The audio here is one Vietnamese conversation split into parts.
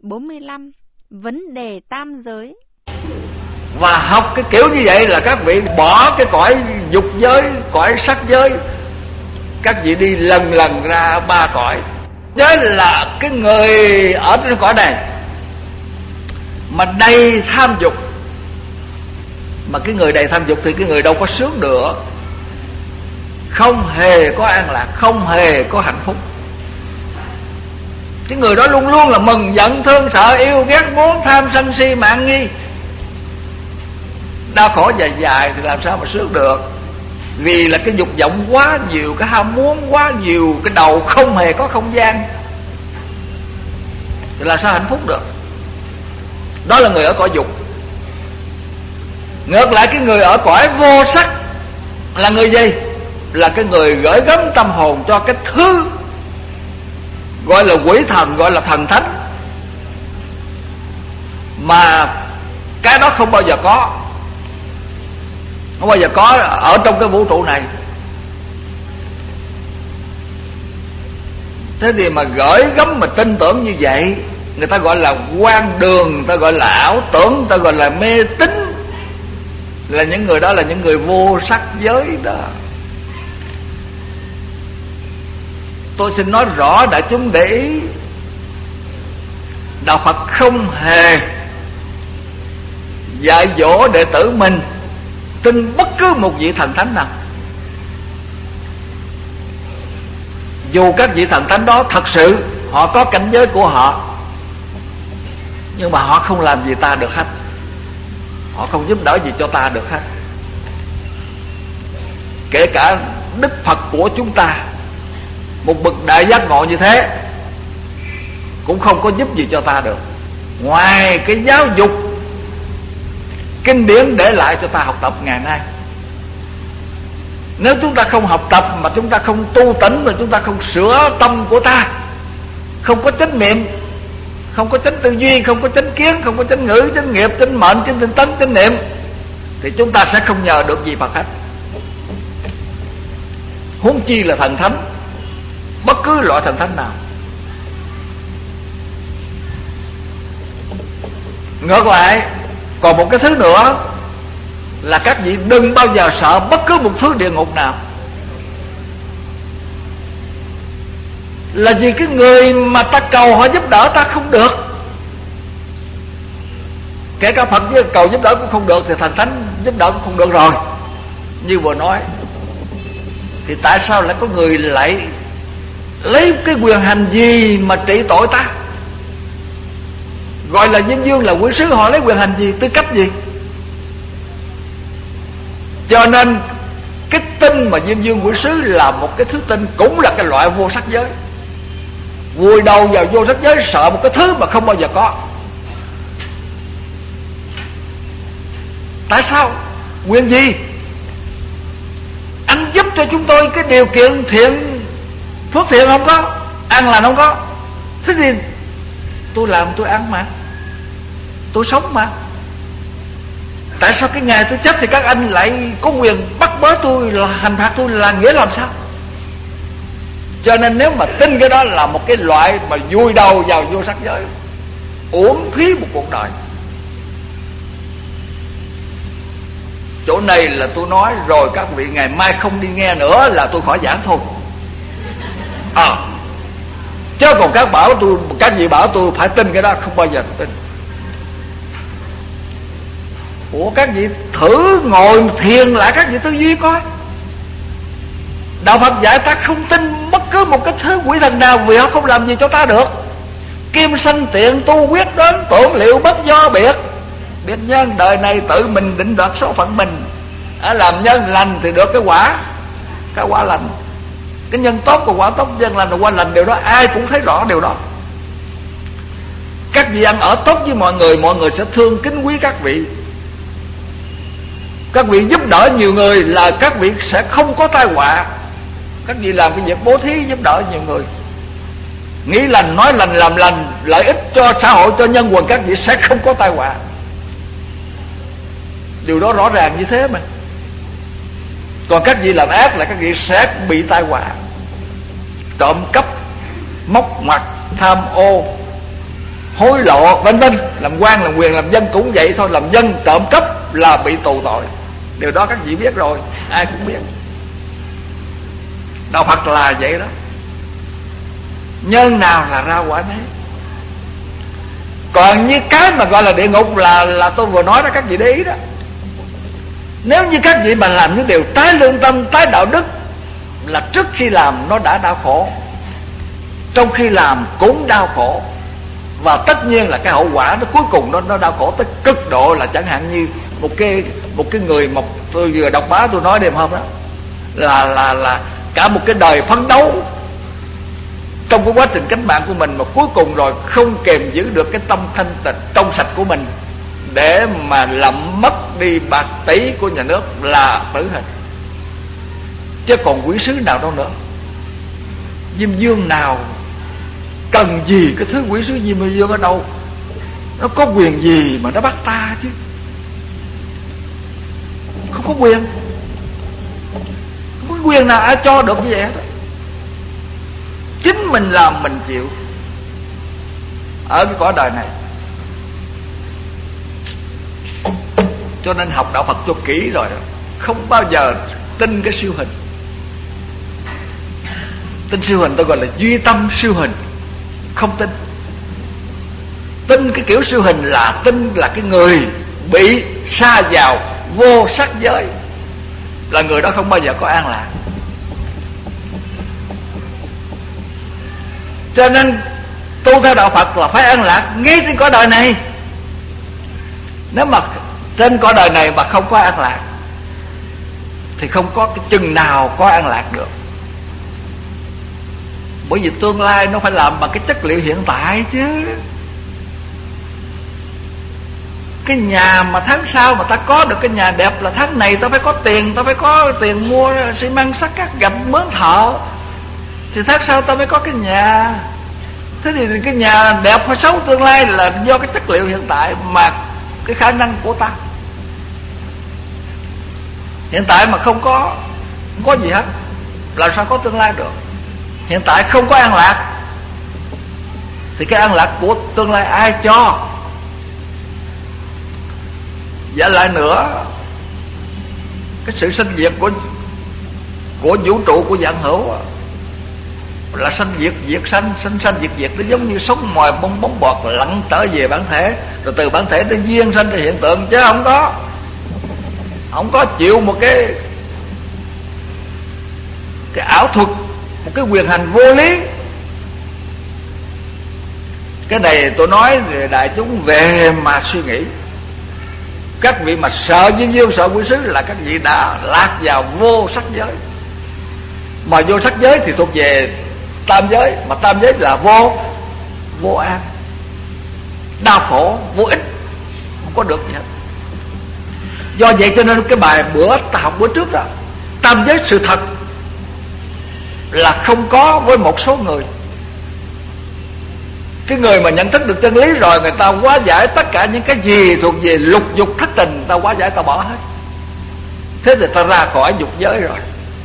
45. Vấn đề tam giới. Và học cái kiểu như vậy là các vị bỏ cái cõi dục giới, cõi sắc giới, các vị đi lần lần ra 3 cõi. Giới là cái người ở trên cõi này mà đầy tham dục. Mà cái người đầy tham dục thì cái người đâu có sướng được, không hề có an lạc, không hề có hạnh phúc. Cái người đó luôn luôn là mừng giận thương sợ yêu ghét muốn tham sân si mạn nghi, đau khổ dài dài thì làm sao mà sướng được. Vì là cái dục vọng quá nhiều, cái ham muốn quá nhiều, cái đầu không hề có không gian, thì làm sao hạnh phúc được. Đó là người ở cõi dục. Ngược lại cái người ở cõi vô sắc là người gì? Là cái người gửi gắm tâm hồn cho cái thứ gọi là quỷ thần, gọi là thần thánh, mà cái đó không bao giờ có, không bao giờ có ở trong cái vũ trụ này. Thế thì mà gửi gắm mà tin tưởng như vậy, người ta gọi là quan đường, người ta gọi là ảo tưởng, người ta gọi là mê tín. Là những người đó là những người vô sắc giới đó. Tôi xin nói rõ đại chúng để ý, đạo Phật không hề dạy dỗ đệ tử mình tin bất cứ một vị thần thánh nào. Dù các vị thần thánh đó thật sự họ có cảnh giới của họ, nhưng mà họ không làm gì ta được hết, họ không giúp đỡ gì cho ta được hết. Kể cả Đức Phật của chúng ta, một bậc đại giác ngộ như thế, cũng không có giúp gì cho ta được, ngoài cái giáo dục kinh điển để lại cho ta học tập ngày nay. Nếu chúng ta không học tập, mà chúng ta không tu tỉnh, mà chúng ta không sửa tâm của ta, không có chánh niệm, không có chánh tư duy, không có chánh kiến, không có chánh ngữ, chánh nghiệp, chánh mệnh, chánh tinh tấn, chánh niệm, thì chúng ta sẽ không nhờ được gì Phật hết. Huống chi là thần thánh, bất cứ loại thần thánh nào. Ngược lại, còn một cái thứ nữa là các vị đừng bao giờ sợ bất cứ một thứ địa ngục nào. Là vì cái người mà ta cầu họ giúp đỡ ta không được, kể cả Phật với cầu giúp đỡ cũng không được, thì thần thánh giúp đỡ cũng không được rồi. Như vừa nói, thì tại sao lại có người lại lấy cái quyền hành gì mà trị tội ta? Gọi là Diêm Dương là quỷ sứ, họ lấy quyền hành gì, tư cách gì? Cho nên cái tin mà Diêm Dương quỷ sứ là một cái thứ tin, cũng là cái loại vô sắc giới. Vùi đầu vào vô sắc giới, sợ một cái thứ mà không bao giờ có. Tại sao? Quyền gì? Anh giúp cho chúng tôi cái điều kiện thiện, phước thiện không có, ăn lành không có, thế thì tôi làm tôi ăn mà, tôi sống mà. Tại sao cái ngày tôi chết thì các anh lại có quyền bắt bớ tôi, là hành phạt tôi, là nghĩa làm sao? Cho nên nếu mà tin cái đó là một cái loại mà vùi đầu vào vô sắc giới, uổng phí một cuộc đời. Chỗ này là tôi nói rồi, các vị ngày mai không đi nghe nữa là tôi khỏi giảng thôi. Chứ còn các vị bảo tôi phải tin cái đó, không bao giờ tôi tin. Ủa các vị thử ngồi thiền lại, các vị tư duy coi. Đạo Phật dạy ta không tin bất cứ một cái thứ quỷ thần nào, vì họ không làm gì cho ta được. Kim sanh tiện tu quyết đến, tưởng liệu bất do biệt. Biết nhân đời này tự mình định đoạt số phận mình. Làm nhân lành thì được cái quả lành. Cái nhân tốt và quả tốt, nhân lành và quả lành, điều đó ai cũng thấy rõ điều đó. Các vị ăn ở tốt với mọi người sẽ thương kính quý các vị. Các vị giúp đỡ nhiều người là các vị sẽ không có tai họa. Các vị làm cái việc bố thí giúp đỡ nhiều người, nghĩ lành, nói lành, làm lành, lợi ích cho xã hội, cho nhân quần, các vị sẽ không có tai họa. Điều đó rõ ràng như thế mà. Còn các vị làm ác là các vị sẽ bị tai họa. Trộm cắp, móc ngoặt, tham ô, hối lộ vân vân. Làm quan làm quyền làm dân cũng vậy thôi. Làm dân trộm cắp là bị tù tội. Điều đó các vị biết rồi, ai cũng biết. Đạo Phật là vậy đó. Nhân nào là ra quả nấy. Còn như cái mà gọi là địa ngục là tôi vừa nói đó, các vị để ý đó. Nếu như các vị mà làm những điều trái lương tâm, trái đạo đức, là trước khi làm nó đã đau khổ, trong khi làm cũng đau khổ, và tất nhiên là cái hậu quả nó cuối cùng nó đau khổ tới cực độ. Là chẳng hạn như một cái người mà tôi vừa đọc báo tôi nói đêm hôm đó, là cả một cái đời phấn đấu trong cái quá trình cách mạng của mình, mà cuối cùng rồi không kềm giữ được cái tâm thanh tịnh trong sạch của mình để mà làm mất đi bạc tỷ của nhà nước là tử hình. Chứ còn quỷ sứ nào đâu nữa. Diêm Dương nào cần gì cái thứ quỷ sứ Diêm Dương ở đâu? Nó có quyền gì mà nó bắt ta chứ? Không có quyền. Không có quyền nào ai cho được như vậy đó. Chính mình làm mình chịu ở cái cõi đời này. Cho nên học đạo Phật cho kỹ rồi, không bao giờ tin cái siêu hình. Tin siêu hình tôi gọi là duy tâm siêu hình. Không tin. Tin cái kiểu siêu hình là tin là cái người bị sa vào vô sắc giới, là người đó không bao giờ có an lạc. Cho nên tu theo đạo Phật là phải an lạc ngay trên cõi đời này. Nếu mà trên cõi đời này mà không có an lạc thì không có cái chừng nào có an lạc được. Bởi vì tương lai nó phải làm bằng cái chất liệu hiện tại chứ. Cái nhà mà tháng sau mà ta có được cái nhà đẹp là tháng này ta phải có tiền. Ta phải có tiền mua xi măng sắt cát gạch mướn thợ, thì tháng sau ta mới có cái nhà. Thế thì cái nhà đẹp hay xấu tương lai là do cái chất liệu hiện tại mà cái khả năng của ta. Hiện tại mà không có gì hết, làm sao có tương lai được? Hiện tại không có an lạc thì cái an lạc của tương lai ai cho? Và lại nữa, cái sự sanh diệt của vũ trụ, của vạn hữu là sanh diệt, diệt sanh, sanh sanh diệt diệt. Nó giống như sống mồi bóng bọt lặn trở về bản thể, rồi từ bản thể nó duyên sanh ra hiện tượng, chứ không có chịu một cái ảo thuật, một cái quyền hành vô lý. Cái này tôi nói để đại chúng về mà suy nghĩ. Các vị mà sợ Diêm Dương, sợ quỷ sứ là các vị đã lạc vào vô sắc giới. Mà vô sắc giới thì thuộc về tam giới, mà tam giới là vô an, đau khổ, vô ích, không có được gì hết. Do vậy cho nên cái bài ta học bữa trước đó, tam giới sự thật là không có với một số người. Cái người mà nhận thức được chân lý rồi, người ta hóa giải tất cả những cái gì thuộc về lục dục thất tình, người ta hóa giải, ta bỏ hết. Thế thì ta ra khỏi dục giới rồi.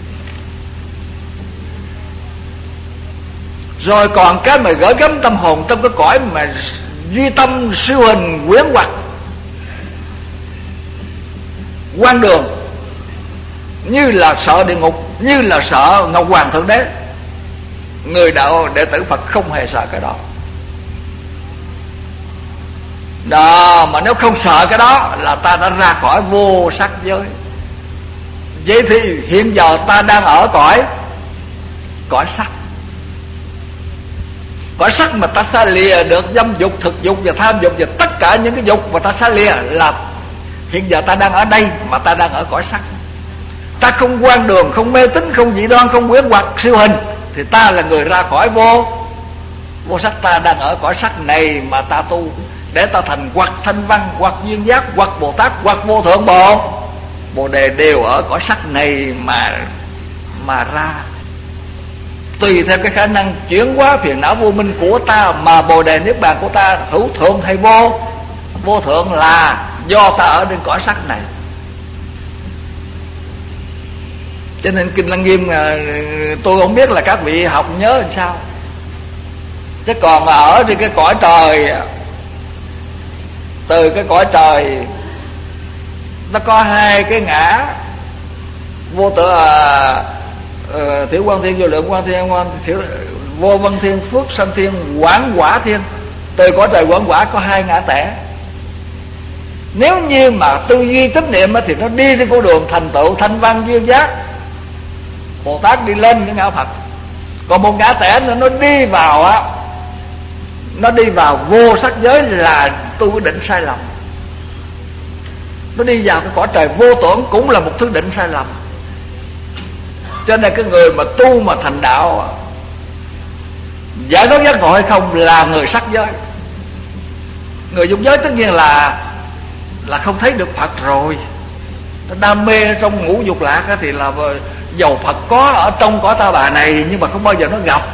Rồi còn cái mà gửi gắm tâm hồn trong cái cõi mà duy tâm siêu hình quyến hoặc quan đường, như là sợ địa ngục, như là sợ Ngọc Hoàng Thượng Đế. Người đạo đệ tử Phật không hề sợ cái đó. Đó, mà nếu không sợ cái đó là ta đã ra khỏi vô sắc giới. Vậy thì hiện giờ ta đang ở cõi sắc. Cõi sắc mà ta xa lìa được dâm dục, thực dục và tham dục và tất cả những cái dục mà ta xa lìa, là hiện giờ ta đang ở đây mà ta đang ở cõi sắc. Ta không quan đường, không mê tín, không dị đoan, không quyến hoặc siêu hình, thì ta là người ra khỏi vô sắc. Ta đang ở cõi sắc này mà ta tu để ta thành hoặc thanh văn, hoặc duyên giác, hoặc Bồ Tát, hoặc vô thượng Bồ Đề, đều ở cõi sắc này mà ra. Tùy theo cái khả năng chuyển hóa phiền não vô minh của ta mà Bồ Đề Niết Bàn của ta hữu thượng hay vô thượng là do ta ở trên cõi sắc này. Cho nên Kinh Lăng Nghiêm tôi không biết là các vị học nhớ làm sao, chứ còn ở trên cái cõi trời Từ cái cõi trời nó có hai cái ngã vô tự thiểu quan thiên, vô lượng quan thiên, vô vân thiên, phước sanh thiên, quảng quả thiên. Từ cõi trời quảng quả có hai ngã tẻ. Nếu như mà tư duy chấp niệm thì nó đi trên con đường thành tựu thanh văn duyên giác, Bồ Tát đi lên cái ngã Phật. Còn một ngã tẻ nữa nó đi vào á, nó đi vào vô sắc giới là tu cái định sai lầm. Nó đi vào cái cõi trời vô tưởng cũng là một thứ định sai lầm. Cho nên cái người mà tu mà thành đạo giải thoát giác ngộ hay không là người sắc giới. Người dục giới tất nhiên là không thấy được Phật rồi. Nó đam mê trong ngũ dục lạc thì là dầu Phật có ở trong cõi ta bà này nhưng mà không bao giờ nó gặp.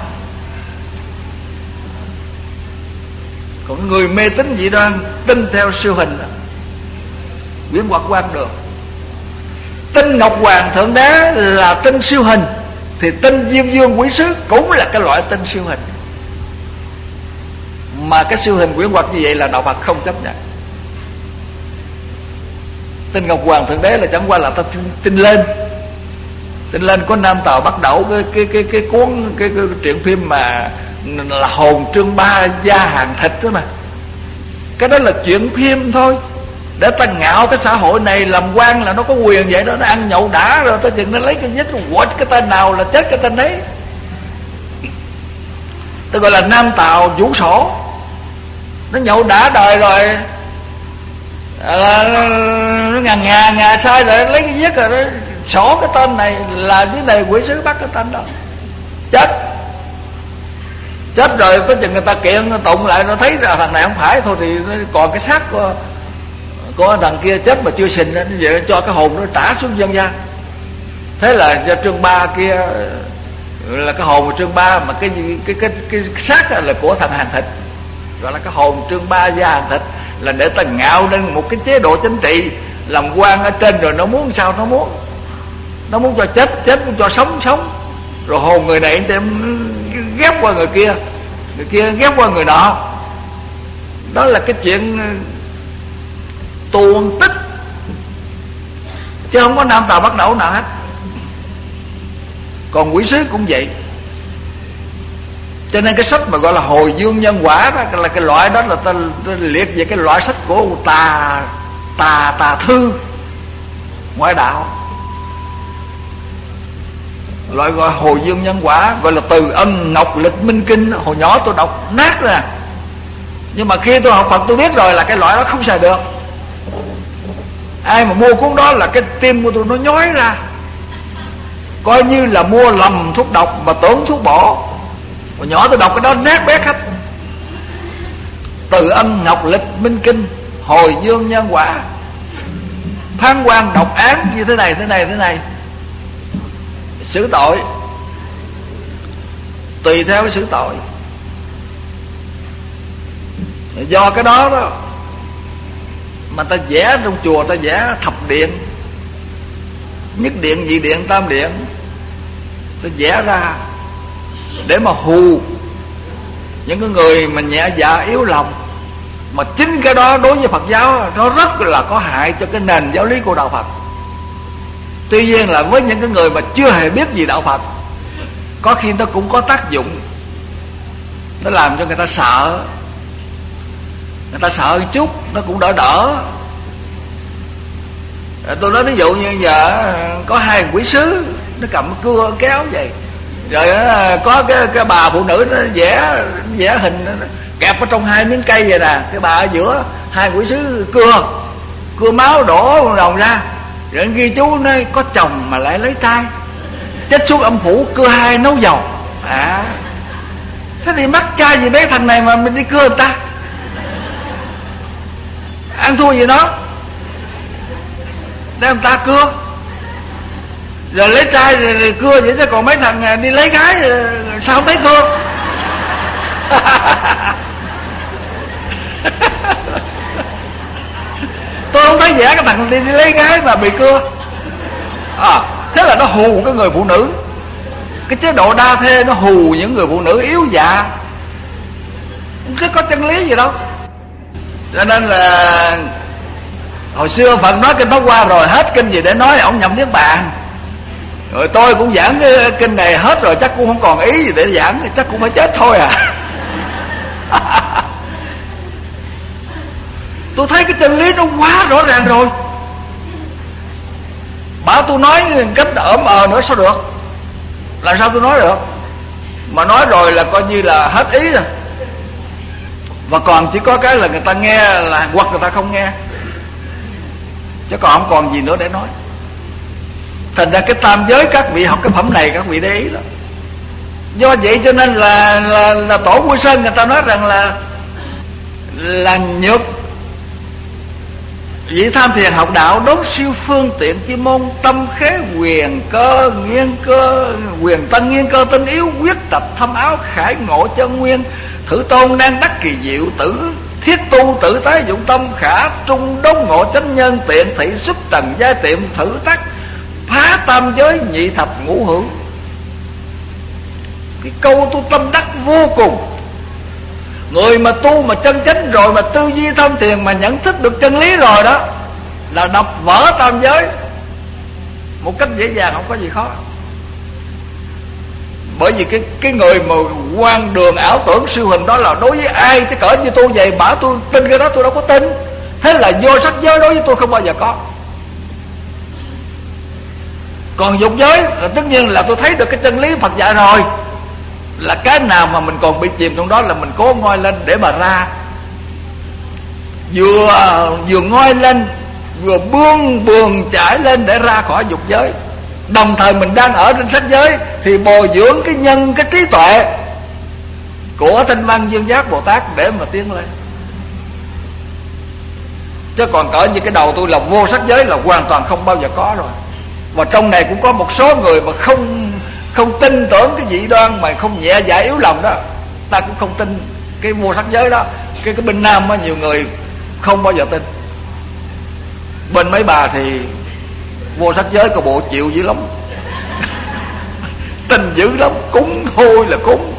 Còn người mê tín dị đoan, tin theo siêu hình, quyến hoặc quan được. Tin Ngọc Hoàng Thượng Đế là tin siêu hình, thì tin Diêm Dương Quỷ Sứ cũng là cái loại tin siêu hình. Mà cái siêu hình quyến hoặc như vậy là đạo Phật không chấp nhận. Tin Ngọc Hoàng Thượng Đế là chẳng qua là ta tin lên. Tin lên có Nam Tào Bắc Đẩu, cái cuốn cái truyện phim mà là hồn trương ba gia hàng thịt đó mà. Cái đó là chuyện phim thôi, để ta ngạo cái xã hội này làm quan là nó có quyền vậy đó. Nó ăn nhậu đã rồi tới chừng nó lấy cái nhích quệt cái tên nào là chết cái tên đấy. Tôi gọi là Nam Tào Vũ Sổ. Nó nhậu đã đời rồi, nó ngà sai rồi lấy cái viết rồi đó, sổ cái tên này là dưới này Quỷ Sứ bắt cái tên đó. Chết rồi tới chừng người ta kiện tụng lại, nó thấy là thằng này không phải thôi thì còn cái xác của thằng kia chết mà chưa sình, nó vậy cho cái hồn nó trả xuống dân gian. Thế là cho Trương Ba kia là cái hồn của Trương Ba, mà cái xác là của thằng Hàng Thịt, gọi là cái hồn Trương Ba gia Hàng Thịt, là để ta ngạo lên một cái chế độ chính trị làm quan ở trên, rồi nó muốn sao nó muốn cho chết muốn cho sống, rồi hồn người này ghép qua người kia ghép qua người nọ. Đó là cái chuyện tuồng tích, chứ không có Nam Tào Bắc Đẩu nào hết. Còn Quỷ Sứ cũng vậy. Cho nên cái sách mà gọi là Hồi Dương Nhân Quả đó là cái loại đó là ta liệt về cái loại sách của tà thư ngoại đạo. Loại gọi Hồi Dương Nhân Quả, gọi là Từ Âm Ngọc Lịch Minh Kinh. Hồi nhỏ tôi đọc nát ra, nhưng mà khi tôi học Phật tôi biết rồi là cái loại đó không xài được. Ai mà mua cuốn đó là cái tim của tôi nó nhói ra, coi như là mua lầm thuốc độc mà tưởng thuốc bổ. Hồi nhỏ tôi đọc cái đó nát bét hết. Từ Âm Ngọc Lịch Minh Kinh, Hồi Dương Nhân Quả, phán quan độc án như thế này, xử tội tùy theo cái xử tội. Do cái đó đó mà ta vẽ trong chùa, ta vẽ thập điện, nhất điện, nhị điện, tam điện, ta vẽ ra để mà hù những cái người mà nhẹ dạ yếu lòng. Mà chính cái đó đối với Phật giáo nó rất là có hại cho cái nền giáo lý của đạo Phật. Tuy nhiên là với những cái người mà chưa hề biết gì đạo Phật, có khi nó cũng có tác dụng. Nó làm cho người ta sợ, người ta sợ một chút nó cũng đỡ. Tôi nói ví dụ như giờ có hai Quỷ Sứ nó cầm cưa kéo vậy, rồi có cái bà phụ nữ nó vẽ hình nó kẹp ở trong hai miếng cây vậy nè, cái bà ở giữa, hai Quỷ Sứ cưa máu đổ đồng ra, rồi ghi chú nói có chồng mà lại lấy trai, chết xuống âm phủ cưa hai nấu dầu. Thế thì mắc trai gì đấy thằng này mà mình đi cưa người ta, ăn thua gì nó, để người ta cưa rồi lấy trai rồi cưa vậy, chứ còn mấy thằng đi lấy gái sao không thấy cưa. Tôi không thấy vẽ cái thằng đi lấy gái mà bị cưa. Thế là nó hù cái người phụ nữ. Cái chế độ đa thê nó hù những người phụ nữ yếu dạ, chứ có chân lý gì đâu. Cho nên là hồi xưa Phật nói kinh Pháp Hoa rồi, hết kinh gì để nói, ông nhập Niết Bàn. Rồi tôi cũng giảng cái kinh này hết rồi, chắc cũng không còn ý gì để giảng, chắc cũng phải chết thôi à. Tôi thấy cái chân lý nó quá rõ ràng rồi. Bảo tôi nói cách ỡm nữa sao được? Làm sao tôi nói được? Mà nói rồi là coi như là hết ý rồi. Và còn chỉ có cái là người ta nghe là hoặc người ta không nghe, chứ còn không còn gì nữa để nói. Thành ra cái tam giới, các vị học cái phẩm này các vị để ý đó. Do vậy cho nên là Tổ Vui Sơn người ta nói rằng là nhược vị tham thiền học đạo, đốn siêu phương tiện chi môn, tâm khế quyền cơ nghiên cơ, quyền tân nghiên cơ tinh yếu, quyết tập thâm áo khải ngộ chân nguyên, thử tôn đang đắc kỳ diệu, tử thiết tu tử tái dụng tâm, khả trung đốn ngộ chánh nhân, tiện thị xuất trần giai tiệm, thử tắc phá tam giới nhị thập ngũ hưởng. Cái câu tu tâm đắc vô cùng. Người mà tu mà chân chánh rồi, mà tư duy thông thiền, mà nhận thức được chân lý rồi đó, là đập vỡ tam giới một cách dễ dàng, không có gì khó. Bởi vì cái người mà quan đường ảo tưởng siêu hình đó là đối với ai chứ cỡ như tôi vậy, bảo tôi tin cái đó tôi đâu có tin. Thế là vô sắc giới đối với tôi không bao giờ có. Còn dục giới là tất nhiên là tôi thấy được cái chân lý Phật dạy rồi, là cái nào mà mình còn bị chìm trong đó là mình cố ngoi lên để mà ra. Vừa ngoi lên, vừa buông chải lên để ra khỏi dục giới. Đồng thời mình đang ở trên sắc giới thì bồi dưỡng cái nhân, cái trí tuệ của Thanh Văn Dương Giác Bồ Tát để mà tiến lên. Chứ còn cỡ như cái đầu tôi là vô sắc giới là hoàn toàn không bao giờ có rồi. Và trong này cũng có một số người mà không tin tưởng cái dị đoan, mà không nhẹ dạ yếu lòng đó, ta cũng không tin cái vô sắc giới đó. Cái bên Nam á, nhiều người không bao giờ tin. Bên mấy bà thì vô sắc giới có bộ chịu dữ lắm. Tin dữ lắm, cúng thôi là cúng.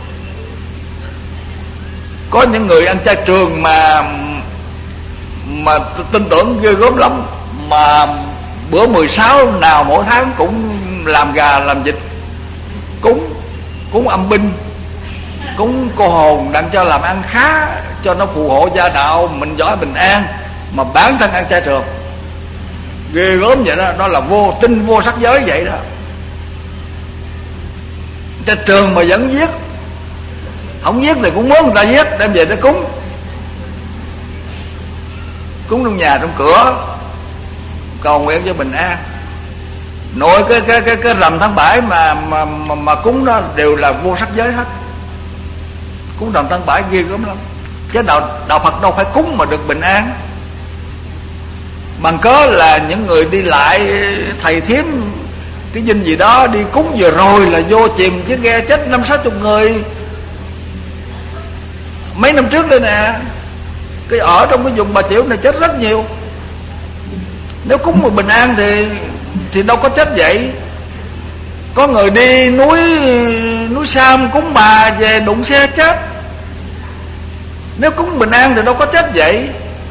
Có những người ăn chay trường mà tin tưởng ghê gớm lắm, mà bữa 16 nào mỗi tháng cũng làm gà làm vịt cúng âm binh, cúng cô hồn đặng cho làm ăn khá, cho nó phù hộ gia đạo mình giỏi bình an, mà bản thân ăn chay trường. Ghê gớm vậy đó. Đó là tin vô sắc giới vậy đó. Chay trường mà vẫn giết, không giết thì cũng muốn người ta giết, đem về nó cúng trong nhà trong cửa, cầu nguyện cho bình an. Nội cái rằm tháng 7 mà cúng đó đều là vô sắc giới hết. Cúng rằm tháng 7 ghê gớm lắm. Chứ đạo Phật đâu phải cúng mà được bình an. Bằng cớ là những người đi lại thầy thiếm cái dinh gì đó đi cúng vừa rồi là vô chìm, chứ ghe chết 50-60 người mấy năm trước đây nè. Cái ở trong cái vùng Bà Chiểu này chết rất nhiều. Nếu cúng một bình an thì đâu có chết vậy. Có người đi núi Sam cúng bà về đụng xe chết. Nếu cúng bình an thì đâu có chết vậy.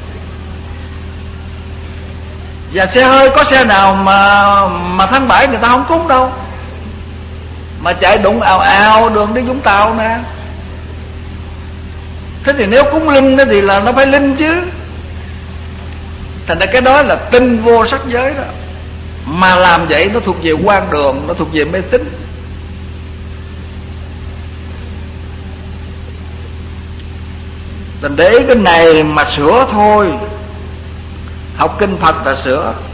Và xe hơi có xe nào mà tháng 7 người ta không cúng đâu, mà chạy đụng ào ào đường đi Vũng Tàu nè. Thế thì nếu cúng linh thì là nó phải linh chứ. Thành ra cái đó là tin vô sắc giới đó. Mà làm vậy nó thuộc về quan đường, nó thuộc về mê tín. Thành để ý cái này mà sửa thôi. Học kinh Phật là sửa.